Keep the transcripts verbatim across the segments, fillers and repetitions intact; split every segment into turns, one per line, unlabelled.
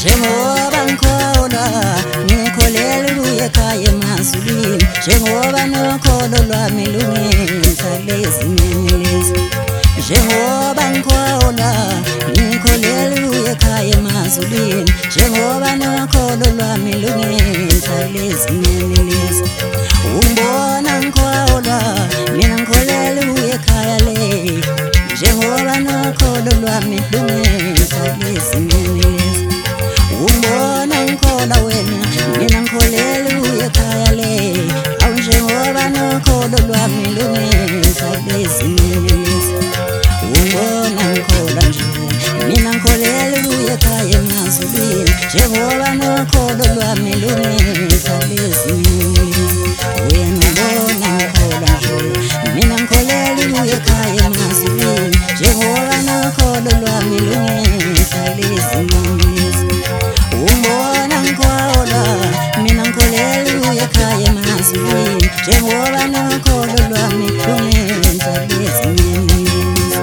njengoba ngikholwa ngikholelwa kuye ekhaya emazulwini njengoba nokholo lwami lungenhlale ezimeni lezi njengoba ngikholwa ngikholelwa kuye ekhaya emazulwini njengoba nokholo lwami lungenhlale ezimeni lezi ungibona ngikholwa mina ngikholelwa kuye ekhaya le njengoba nokholo lwami lungenhlale ezimeni lezi ungibona ngikholwa wena mina ngikholelwa kuye ekhaya le awu njengoba nokholo lwami lungenhlale ezimeni lezi ungibona ngikholwa nje mina ngikholelwa kuye ekhaya emazulwini njengoba nokholo lwami lungenhlale ezimeni lezi wena ngibona ngikholwa nje mina ngikholelwa kuye ekhaya emazulwini njengoba nokholo lwami lungenhlale ezimeni lezi ungibona ngikholwa mina ngikholelwa kuye ekhaya emazulwini njengoba nokholo lwami lungenhlale ezimeni lezi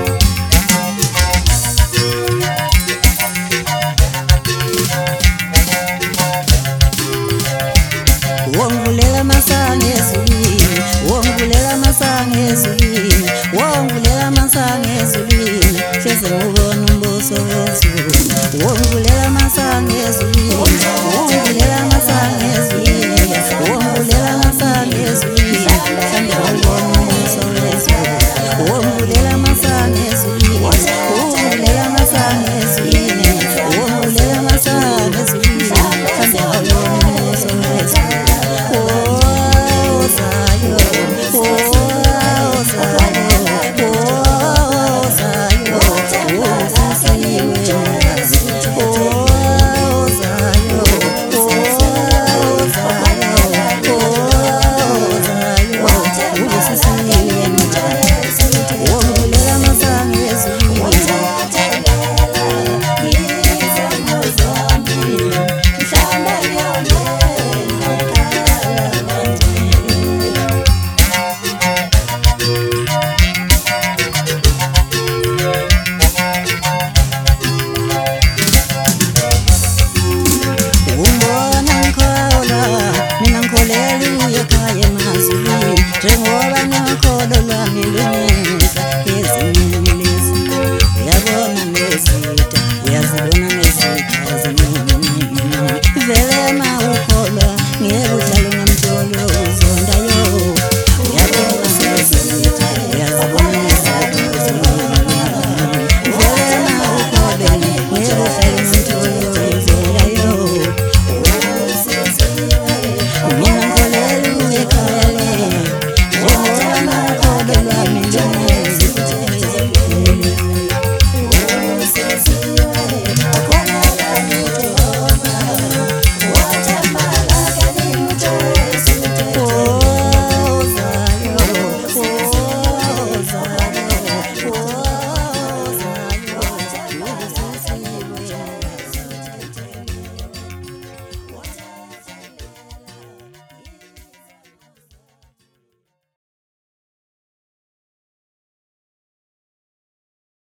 wongivulela amasango ezulwini wongivulela amasango ezulwini wongivulela amasango ezulwini hleze ngubona umbuso wezulu wongivulela amasango ezulwini